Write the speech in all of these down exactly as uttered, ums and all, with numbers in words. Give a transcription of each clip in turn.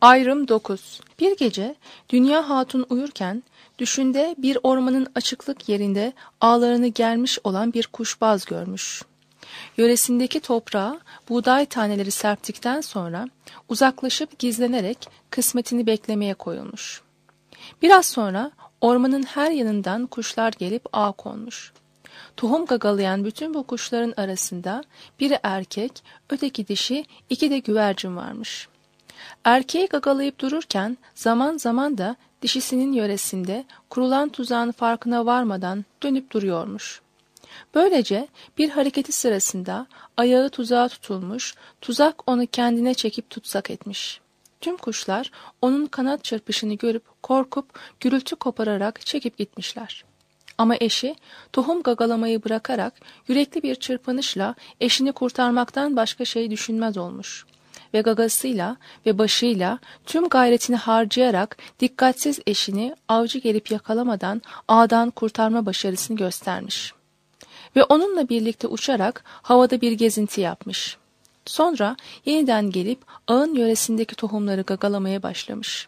Ayrım dokuz. Bir gece Dünya Hatun uyurken düşünde bir ormanın açıklık yerinde ağlarını germiş olan bir kuşbaz görmüş. Yöresindeki toprağa buğday taneleri serptikten sonra uzaklaşıp gizlenerek kısmetini beklemeye koyulmuş. Biraz sonra ormanın her yanından kuşlar gelip ağ konmuş. Tohum gagalayan bütün bu kuşların arasında biri erkek, öteki dişi, iki de güvercin varmış. Erkeği gagalayıp dururken zaman zaman da dişisinin yöresinde kurulan tuzağın farkına varmadan dönüp duruyormuş. Böylece bir hareketi sırasında ayağı tuzağa tutulmuş, tuzak onu kendine çekip tutsak etmiş. Tüm kuşlar onun kanat çırpışını görüp korkup gürültü kopararak çekip gitmişler. Ama eşi tohum gagalamayı bırakarak yürekli bir çırpınışla eşini kurtarmaktan başka şey düşünmez olmuş. Ve gagasıyla ve başıyla tüm gayretini harcayarak dikkatsiz eşini avcı gelip yakalamadan ağdan kurtarma başarısını göstermiş. Ve onunla birlikte uçarak havada bir gezinti yapmış. Sonra yeniden gelip ağın yöresindeki tohumları gagalamaya başlamış.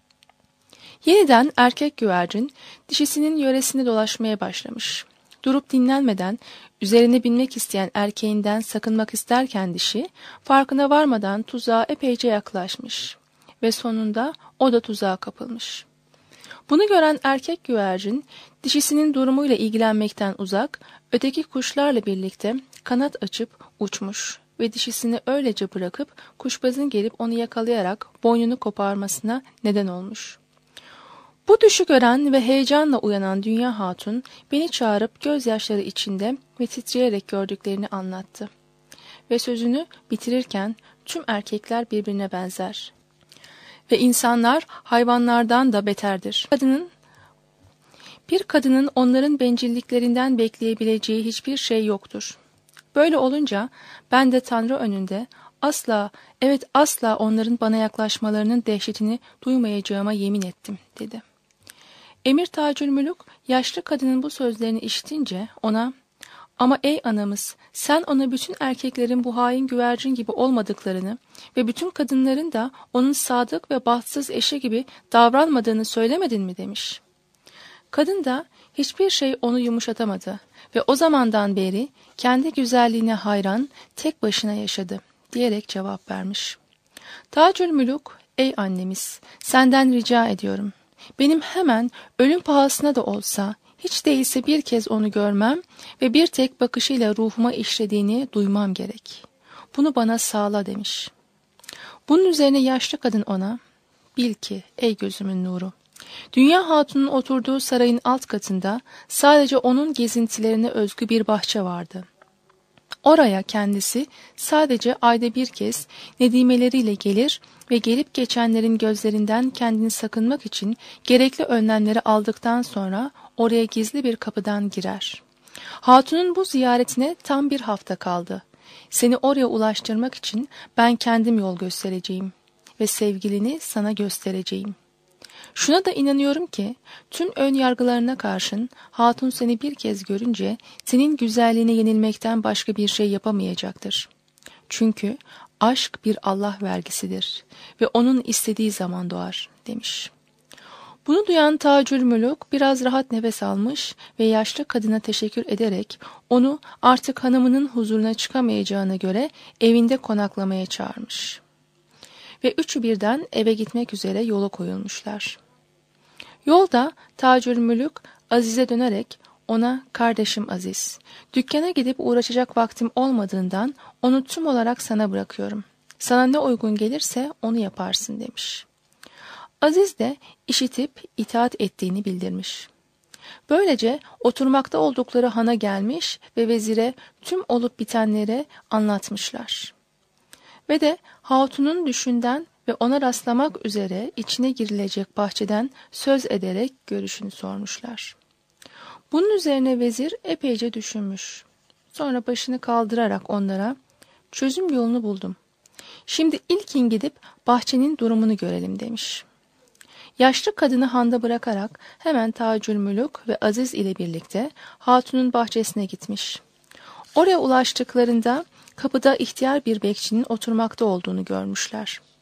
Yeniden erkek güvercin dişisinin yöresinde dolaşmaya başlamış. Durup dinlenmeden üzerine binmek isteyen erkeğinden sakınmak isterken dişi farkına varmadan tuzağa epeyce yaklaşmış ve sonunda o da tuzağa kapılmış. Bunu gören erkek güvercin dişisinin durumuyla ilgilenmekten uzak, öteki kuşlarla birlikte kanat açıp uçmuş ve dişisini öylece bırakıp kuşbazın gelip onu yakalayarak boynunu koparmasına neden olmuş. Bu düşü gören ve heyecanla uyanan Dünya Hatun beni çağırıp gözyaşları içinde ve titreyerek gördüklerini anlattı. Ve sözünü bitirirken tüm erkekler birbirine benzer ve insanlar hayvanlardan da beterdir. Kadının, bir kadının onların bencilliklerinden bekleyebileceği hiçbir şey yoktur. Böyle olunca ben de Tanrı önünde asla, evet asla onların bana yaklaşmalarının dehşetini duymayacağıma yemin ettim, dedi. Emir Tacülmülük yaşlı kadının bu sözlerini işitince ona, ama ey anamız, sen ona bütün erkeklerin bu hain güvercin gibi olmadıklarını ve bütün kadınların da onun sadık ve bahtsız eşi gibi davranmadığını söylemedin mi, demiş. Kadın da hiçbir şey onu yumuşatamadı ve o zamandan beri kendi güzelliğine hayran tek başına yaşadı diyerek cevap vermiş. Tacülmülük, ey annemiz, senden rica ediyorum. Benim hemen ölüm pahasına da olsa hiç değilse bir kez onu görmem ve bir tek bakışıyla ruhuma işlediğini duymam gerek. Bunu bana sağla, demiş. Bunun üzerine yaşlı kadın ona, bil ki ey gözümün nuru, Dünya Hatun'un oturduğu sarayın alt katında sadece onun gezintilerine özgü bir bahçe vardı. Oraya kendisi sadece ayda bir kez nedimeleriyle gelir ve gelip geçenlerin gözlerinden kendini sakınmak için gerekli önlemleri aldıktan sonra oraya gizli bir kapıdan girer. Hatunun bu ziyaretine tam bir hafta kaldı. Seni oraya ulaştırmak için ben kendim yol göstereceğim ve sevgilini sana göstereceğim. Şuna da inanıyorum ki tüm ön yargılarına karşın hatun seni bir kez görünce senin güzelliğine yenilmekten başka bir şey yapamayacaktır. Çünkü aşk bir Allah vergisidir ve onun istediği zaman doğar, demiş. Bunu duyan Tacülmülük biraz rahat nefes almış ve yaşlı kadına teşekkür ederek onu artık hanımının huzuruna çıkamayacağına göre evinde konaklamaya çağırmış. Ve üçü birden eve gitmek üzere yola koyulmuşlar. Yolda Tacülmülük Aziz'e dönerek ona, kardeşim Aziz, dükkana gidip uğraşacak vaktim olmadığından onu tüm olarak sana bırakıyorum. Sana ne uygun gelirse onu yaparsın, demiş. Aziz de işitip itaat ettiğini bildirmiş. Böylece oturmakta oldukları hana gelmiş ve vezire tüm olup bitenleri anlatmışlar. Ve de hatunun düşünden ve ona rastlamak üzere içine girilecek bahçeden söz ederek görüşünü sormuşlar. Bunun üzerine vezir epeyce düşünmüş. Sonra başını kaldırarak onlara, çözüm yolunu buldum. Şimdi ilkin gidip bahçenin durumunu görelim, demiş. Yaşlı kadını handa bırakarak hemen Tacülmülük ve Aziz ile birlikte hatunun bahçesine gitmiş. Oraya ulaştıklarında kapıda ihtiyar bir bekçinin oturmakta olduğunu görmüşler.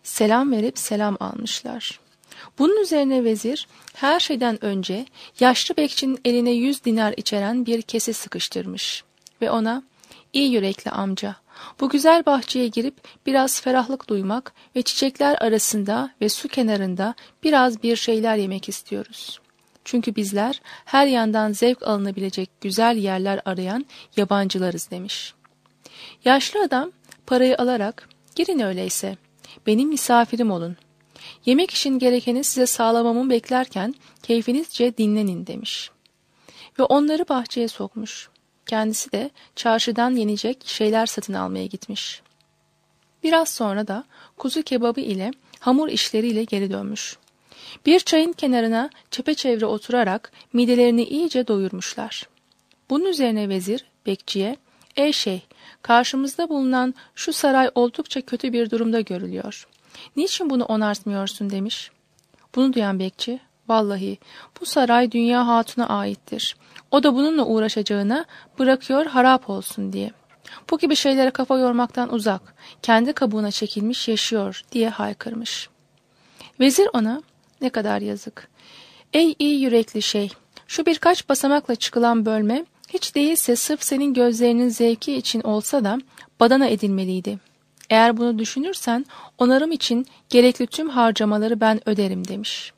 selam verip selam almışlar. Bunun üzerine vezir her şeyden önce yaşlı bekçinin eline yüz dinar içeren bir kese sıkıştırmış ve ona "İyi yürekli amca, bu güzel bahçeye girip biraz ferahlık duymak ve çiçekler arasında ve su kenarında biraz bir şeyler yemek istiyoruz. Çünkü bizler her yandan zevk alınabilecek güzel yerler arayan yabancılarız" demiş. Yaşlı adam parayı alarak "Girin öyleyse, benim misafirim olun. Yemek için gerekeni size sağlamamı beklerken keyfinizce dinlenin" demiş. Ve onları bahçeye sokmuş. Kendisi de çarşıdan yenecek şeyler satın almaya gitmiş. Biraz sonra da kuzu kebabı ile hamur işleriyle geri dönmüş. Bir çayın kenarına çepeçevre oturarak midelerini iyice doyurmuşlar. Bunun üzerine vezir bekçiye "Ey şeyh, karşımızda bulunan şu saray oldukça kötü bir durumda görülüyor. Niçin bunu onartmıyorsun?" demiş. Bunu duyan bekçi, "Vallahi bu saray Dünya Hatun'a aittir. O da bununla uğraşacağına bırakıyor harap olsun diye. Bu gibi şeylere kafa yormaktan uzak, kendi kabuğuna çekilmiş yaşıyor" diye haykırmış. Vezir ona "Ne kadar yazık. Ey iyi yürekli şey, şu birkaç basamakla çıkılan bölme hiç değilse sırf senin gözlerinin zevki için olsa da badana edilmeliydi. Eğer bunu düşünürsen onarım için gerekli tüm harcamaları ben öderim" demiş.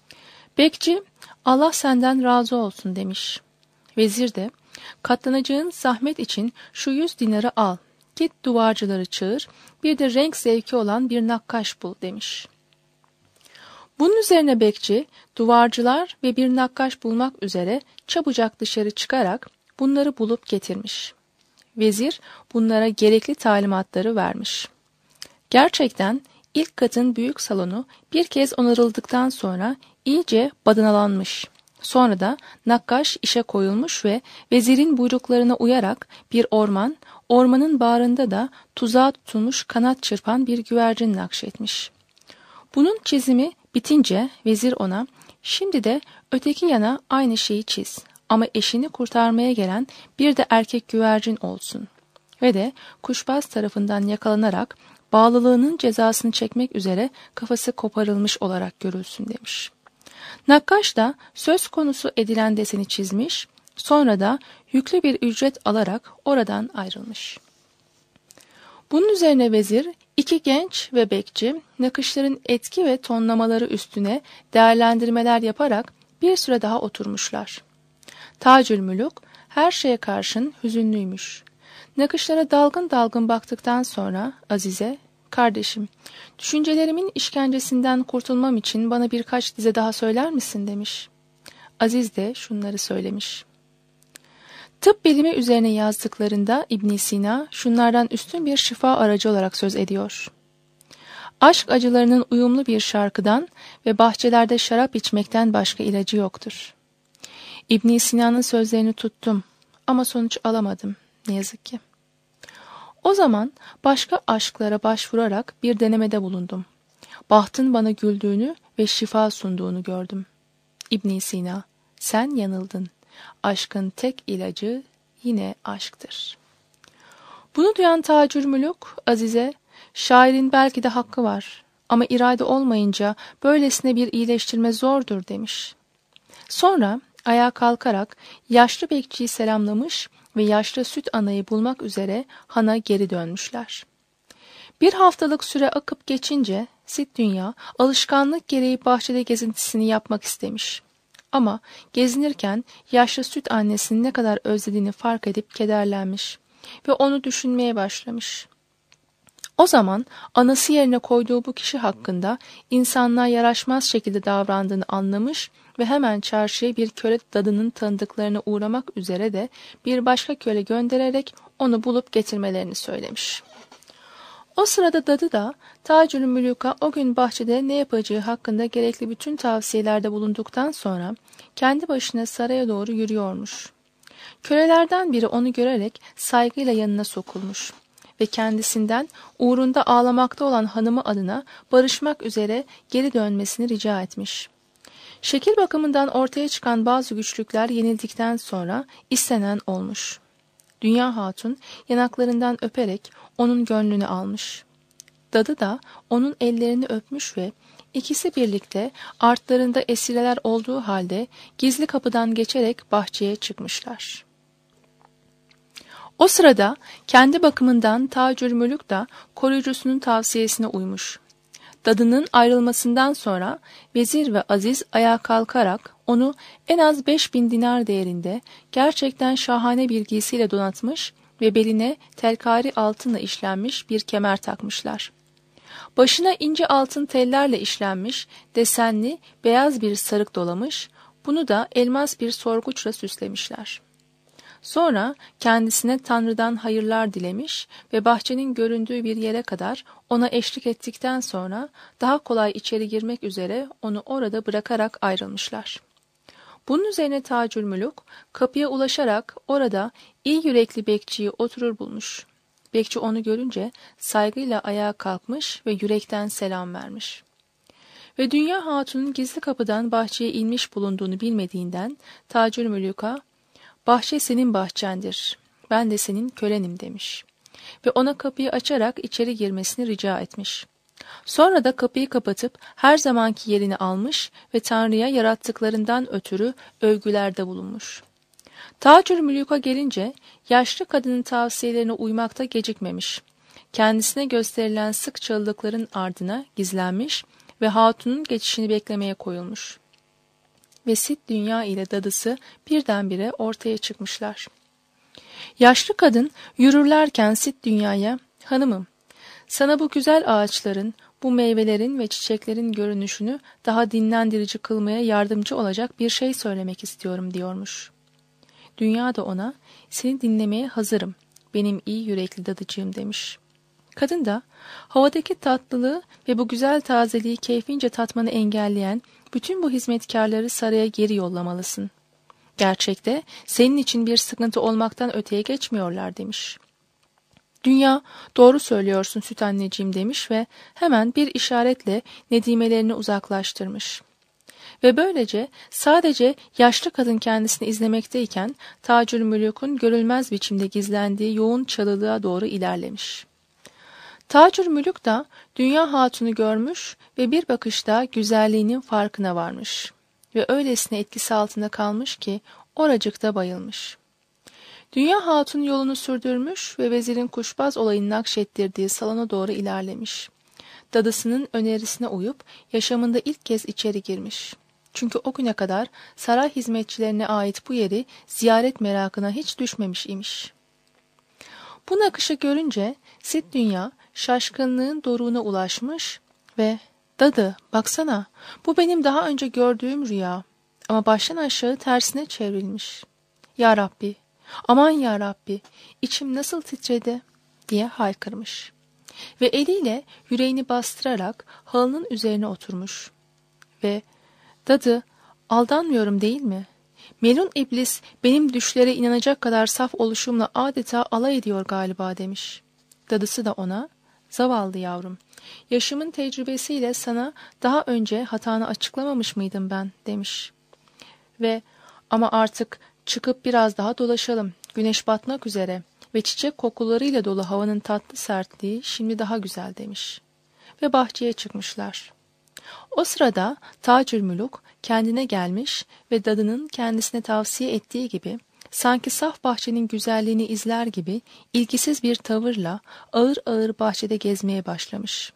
Bekçi "Allah senden razı olsun" demiş. Vezir de "Katlanacağın zahmet için şu yüz dinarı al, git duvarcıları çağır, bir de renk zevki olan bir nakkaş bul" demiş. Bunun üzerine bekçi duvarcılar ve bir nakkaş bulmak üzere çabucak dışarı çıkarak bunları bulup getirmiş. Vezir bunlara gerekli talimatları vermiş. Gerçekten ilk katın büyük salonu bir kez onarıldıktan sonra iyice badanalanmış. Sonra da nakkaş işe koyulmuş ve vezirin buyruklarına uyarak bir orman, ormanın bağrında da tuzağa tutulmuş kanat çırpan bir güvercin nakşetmiş. Bunun çizimi bitince vezir ona "Şimdi de öteki yana aynı şeyi çiz ama eşini kurtarmaya gelen bir de erkek güvercin olsun ve de kuşbaz tarafından yakalanarak bağlılığının cezasını çekmek üzere kafası koparılmış olarak görülsün" demiş. Nakkaş da söz konusu edilen deseni çizmiş, sonra da yüklü bir ücret alarak oradan ayrılmış. Bunun üzerine vezir, iki genç ve bekçi nakışların etki ve tonlamaları üstüne değerlendirmeler yaparak bir süre daha oturmuşlar. Tacülmülük her şeye karşın hüzünlüymüş. Nakışlara dalgın dalgın baktıktan sonra Azize, "Kardeşim, düşüncelerimin işkencesinden kurtulmam için bana birkaç dize daha söyler misin?" demiş. Aziz de şunları söylemiş. Tıp bilimi üzerine yazdıklarında İbn Sina şunlardan üstün bir şifa aracı olarak söz ediyor. Aşk acılarının uyumlu bir şarkıdan ve bahçelerde şarap içmekten başka ilacı yoktur. İbn Sina'nın sözlerini tuttum ama sonuç alamadım ne yazık ki. O zaman başka aşklara başvurarak bir denemede bulundum. Bahtın bana güldüğünü ve şifa sunduğunu gördüm. İbn Sina, sen yanıldın. Aşkın tek ilacı yine aşktır. Bunu duyan Tacülmülük Azize, "Şairin belki de hakkı var ama irade olmayınca böylesine bir iyileştirme zordur" demiş. Sonra ayağa kalkarak yaşlı bekçiyi selamlamış ve yaşlı süt anayı bulmak üzere hana geri dönmüşler. Bir haftalık süre akıp geçince Sit Dünya alışkanlık gereği bahçede gezintisini yapmak istemiş. Ama gezinirken yaşlı süt annesini ne kadar özlediğini fark edip kederlenmiş ve onu düşünmeye başlamış. O zaman anası yerine koyduğu bu kişi hakkında insanlığa yaraşmaz şekilde davrandığını anlamış ve hemen çarşıya bir köle dadının tanıdıklarına uğramak üzere de bir başka köle göndererek onu bulup getirmelerini söylemiş. O sırada dadı da Tacülmülük'a o gün bahçede ne yapacağı hakkında gerekli bütün tavsiyelerde bulunduktan sonra kendi başına saraya doğru yürüyormuş. Kölelerden biri onu görerek saygıyla yanına sokulmuş ve kendisinden uğrunda ağlamakta olan hanımı adına barışmak üzere geri dönmesini rica etmiş. Şekil bakımından ortaya çıkan bazı güçlükler yenildikten sonra istenen olmuş. Dünya Hatun yanaklarından öperek onun gönlünü almış. Dadı da onun ellerini öpmüş ve ikisi birlikte artlarında esireler olduğu halde gizli kapıdan geçerek bahçeye çıkmışlar. O sırada kendi bakımından Tacülmülük da koruyucusunun tavsiyesine uymuş. Dadının ayrılmasından sonra vezir ve aziz ayağa kalkarak onu en az beş bin dinar değerinde gerçekten şahane bir giysiyle donatmış ve beline telkari altınla işlenmiş bir kemer takmışlar. Başına ince altın tellerle işlenmiş, desenli, beyaz bir sarık dolamış, bunu da elmas bir sorguçla süslemişler. Sonra kendisine Tanrı'dan hayırlar dilemiş ve bahçenin göründüğü bir yere kadar ona eşlik ettikten sonra daha kolay içeri girmek üzere onu orada bırakarak ayrılmışlar. Bunun üzerine Tacülmülük kapıya ulaşarak orada iyi yürekli bekçiyi oturur bulmuş. Bekçi onu görünce saygıyla ayağa kalkmış ve yürekten selam vermiş. Ve Dünya Hatun'un gizli kapıdan bahçeye inmiş bulunduğunu bilmediğinden Tacülmülük'a "Bahçe senin bahçendir, ben de senin kölenim" demiş. Ve ona kapıyı açarak içeri girmesini rica etmiş. Sonra da kapıyı kapatıp her zamanki yerini almış ve Tanrı'ya yarattıklarından ötürü övgülerde bulunmuş. Tacülmülük'a gelince yaşlı kadının tavsiyelerine uymakta gecikmemiş. Kendisine gösterilen sık çalılıkların ardına gizlenmiş ve hatunun geçişini beklemeye koyulmuş. Ve Sit Dünya ile dadısı birdenbire ortaya çıkmışlar. Yaşlı kadın yürürlerken Sit Dünya'ya "Hanımım, sana bu güzel ağaçların, bu meyvelerin ve çiçeklerin görünüşünü daha dinlendirici kılmaya yardımcı olacak bir şey söylemek istiyorum" diyormuş. Dünya da ona "Seni dinlemeye hazırım, benim iyi yürekli dadıcığım" demiş. Kadın da havadaki tatlılığı ve bu güzel tazeliği keyfince tatmanı engelleyen bütün bu hizmetkarları saraya geri yollamalısın. Gerçekte senin için bir sıkıntı olmaktan öteye geçmiyorlar demiş. Dünya "Doğru söylüyorsun süt anneciğim" demiş ve hemen bir işaretle nedimelerini uzaklaştırmış. Ve böylece sadece yaşlı kadın kendisini izlemekteyken Tacülmülük'ün görülmez biçimde gizlendiği yoğun çalılığa doğru ilerlemiş. Tacülmülük da Dünya Hatun'u görmüş ve bir bakışta güzelliğinin farkına varmış ve öylesine etkisi altında kalmış ki oracıkta bayılmış. Dünya Hatun yolunu sürdürmüş ve vezirin kuşbaz olayını nakşettirdiği salona doğru ilerlemiş. Dadısının önerisine uyup yaşamında ilk kez içeri girmiş. Çünkü o güne kadar saray hizmetçilerine ait bu yeri ziyaret merakına hiç düşmemiş imiş. Bu nakışı görünce Sit Dünya şaşkınlığın doruğuna ulaşmış ve "Dadı, baksana, bu benim daha önce gördüğüm rüya ama baştan aşağı tersine çevrilmiş. Ya Rabbi, aman ya Rabbi, içim nasıl titredi" diye haykırmış. Ve eliyle yüreğini bastırarak halının üzerine oturmuş. Ve "Dadı, aldanmıyorum değil mi? Melun iblis benim düşlere inanacak kadar saf oluşumla adeta alay ediyor galiba" demiş. Dadısı da ona "Zavallı yavrum, yaşımın tecrübesiyle sana daha önce hatanı açıklamamış mıydım ben" demiş. Ve "Ama artık çıkıp biraz daha dolaşalım, güneş batmak üzere ve çiçek kokularıyla dolu havanın tatlı sertliği şimdi daha güzel" demiş. Ve bahçeye çıkmışlar. O sırada Tacülmülük kendine gelmiş ve dadının kendisine tavsiye ettiği gibi sanki saf bahçenin güzelliğini izler gibi ilgisiz bir tavırla ağır ağır bahçede gezmeye başlamış.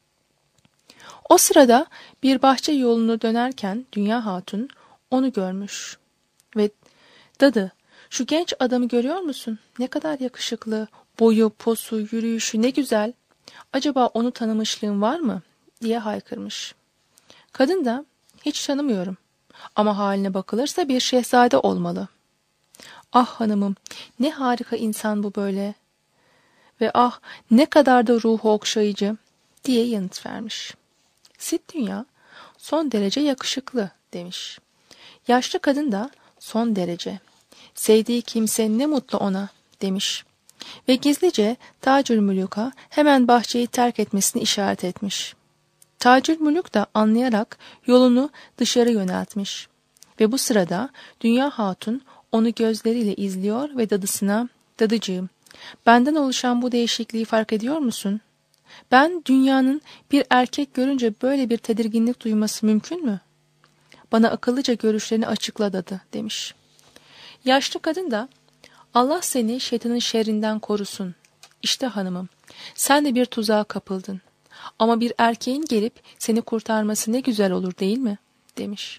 O sırada bir bahçe yolunu dönerken Dünya Hatun onu görmüş ve "Dadı, şu genç adamı görüyor musun? Ne kadar yakışıklı, boyu, posu, yürüyüşü ne güzel. Acaba onu tanımışlığın var mı?" diye haykırmış. Kadın da "Hiç tanımıyorum ama haline bakılırsa bir şehzade olmalı. Ah hanımım, ne harika insan bu böyle ve ah ne kadar da ruhu okşayıcı" diye yanıt vermiş. Sit Dünya "Son derece yakışıklı" demiş. Yaşlı kadın da "Son derece. Sevdiği kimse ne mutlu ona" demiş. Ve gizlice Tacülmülük'a hemen bahçeyi terk etmesini işaret etmiş. Tacülmülük de anlayarak yolunu dışarı yöneltmiş. Ve bu sırada Dünya Hatun onu gözleriyle izliyor ve dadısına "Dadıcığım, benden oluşan bu değişikliği fark ediyor musun? Ben dünyanın bir erkek görünce böyle bir tedirginlik duyması mümkün mü? Bana akıllıca görüşlerini açıkla dadı demiş. Yaşlı kadın da Allah seni şeytanın şerrinden korusun. İşte hanımım, sen de bir tuzağa kapıldın. Ama bir erkeğin gelip seni kurtarması ne güzel olur değil mi? Demiş.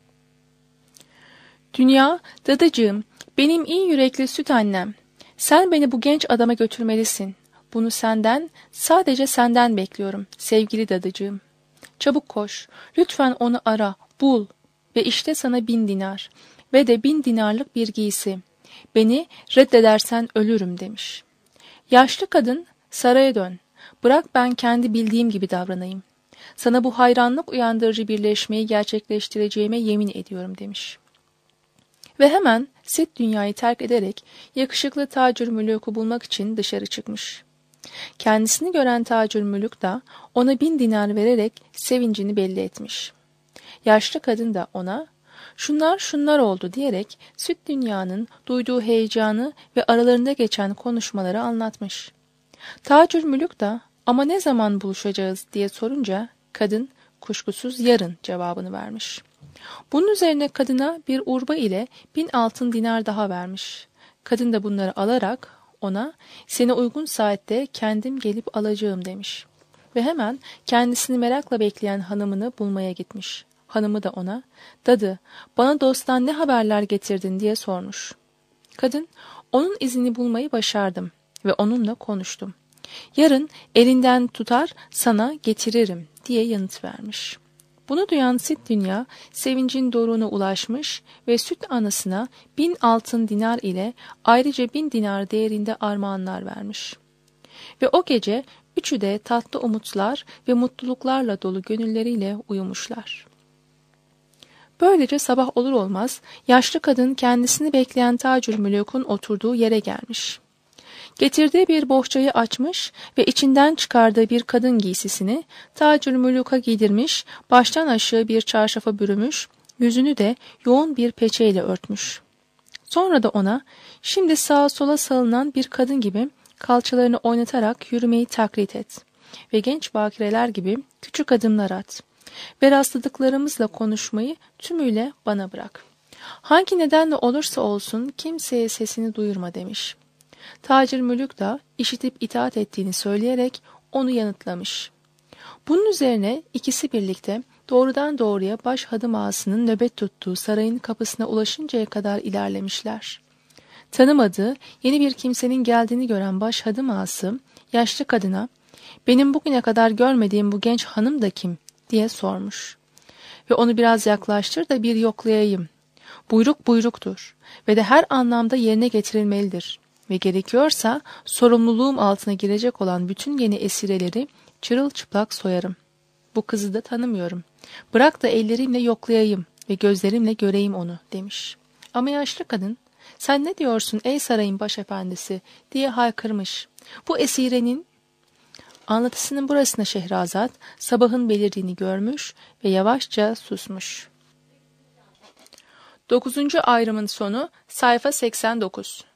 Dünya, dadıcığım, benim iyi yürekli süt annem. Sen beni bu genç adama götürmelisin. Bunu senden, sadece senden bekliyorum, sevgili dadıcığım. Çabuk koş, lütfen onu ara, bul ve işte sana bin dinar ve de bin dinarlık bir giysi. Beni reddedersen ölürüm demiş. Yaşlı kadın, saraya dön, bırak ben kendi bildiğim gibi davranayım. Sana bu hayranlık uyandırıcı birleşmeyi gerçekleştireceğime yemin ediyorum demiş. Ve hemen Sit dünyayı terk ederek yakışıklı Tacülmülük'ü bulmak için dışarı çıkmış. Kendisini gören Tacülmülük da ona bin dinar vererek sevincini belli etmiş. Yaşlı kadın da ona şunlar şunlar oldu diyerek Süt dünyanın duyduğu heyecanı ve aralarında geçen konuşmaları anlatmış. Tacülmülük da ama ne zaman buluşacağız diye sorunca kadın kuşkusuz yarın cevabını vermiş. Bunun üzerine kadına bir urba ile bin altın dinar daha vermiş. Kadın da bunları alarak ona seni uygun saatte kendim gelip alacağım demiş. Ve hemen kendisini merakla bekleyen hanımını bulmaya gitmiş. Hanımı da ona dadı bana dosttan ne haberler getirdin diye sormuş. Kadın onun izini bulmayı başardım ve onunla konuştum. Yarın elinden tutar sana getiririm diye yanıt vermiş. Bunu duyan Sit dünya sevincin doruğuna ulaşmış ve süt anasına bin altın dinar ile ayrıca bin dinar değerinde armağanlar vermiş. Ve o gece üçü de tatlı umutlar ve mutluluklarla dolu gönülleriyle uyumuşlar. Böylece sabah olur olmaz yaşlı kadın kendisini bekleyen Tacülmülük'ün oturduğu yere gelmiş. Getirdiği bir bohçayı açmış ve içinden çıkardığı bir kadın giysisini Tacülmülük'e giydirmiş, baştan aşağı bir çarşafa bürümüş, yüzünü de yoğun bir peçeyle örtmüş. Sonra da ona, şimdi sağa sola salınan bir kadın gibi kalçalarını oynatarak yürümeyi taklit et ve genç bakireler gibi küçük adımlar at ve rastladıklarımızla konuşmayı tümüyle bana bırak. Hangi nedenle olursa olsun kimseye sesini duyurma demiş. Tacülmülük da işitip itaat ettiğini söyleyerek onu yanıtlamış. Bunun üzerine ikisi birlikte doğrudan doğruya baş hadım ağasının nöbet tuttuğu sarayın kapısına ulaşıncaya kadar ilerlemişler. Tanımadığı yeni bir kimsenin geldiğini gören baş hadım ağası yaşlı kadına benim bugüne kadar görmediğim bu genç hanım da kim diye sormuş. Ve onu biraz yaklaştır da bir yoklayayım. Buyruk buyruktur ve de her anlamda yerine getirilmelidir. Ve gerekiyorsa sorumluluğum altına girecek olan bütün yeni esireleri çırılçıplak soyarım. Bu kızı da tanımıyorum. Bırak da ellerimle yoklayayım ve gözlerimle göreyim onu demiş. Ama yaşlı kadın sen ne diyorsun ey sarayın başefendisi diye haykırmış. Bu esirenin anlatısının burasına Şehrazat sabahın belirdiğini görmüş ve yavaşça susmuş. Dokuzuncu ayrımın sonu sayfa seksen dokuz.